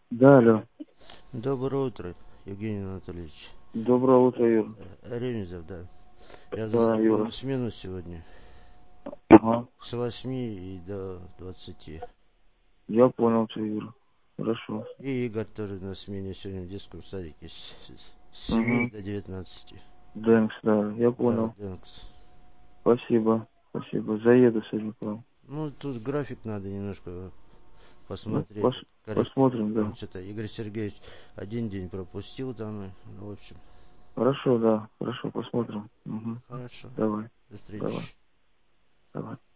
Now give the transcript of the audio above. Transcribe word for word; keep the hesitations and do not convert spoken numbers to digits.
Да, алло. Доброе утро, Евгений Анатольевич. Доброе утро, Юр. Э, Ремезов, да. Я Да, за Юра. полную смену сегодня. Ага. С восьми и до двадцати. Я понял тебя, Юра. Хорошо. И Игорь тоже на смене сегодня в детском садике с, с семи Угу. до девятнадцати. Дэнкс, да, я Да, понял. Дэнкс. Спасибо. Спасибо. Заеду сегодня к вам. Ну, тут график надо немножко Ну, посмотреть, пос- корректировать. посмотрим, Там да. что-то Игорь Сергеевич один день пропустил там. и, Ну, в общем, Хорошо, да. Хорошо, посмотрим. Угу. хорошо. Давай. До Давай. встречи. Давай.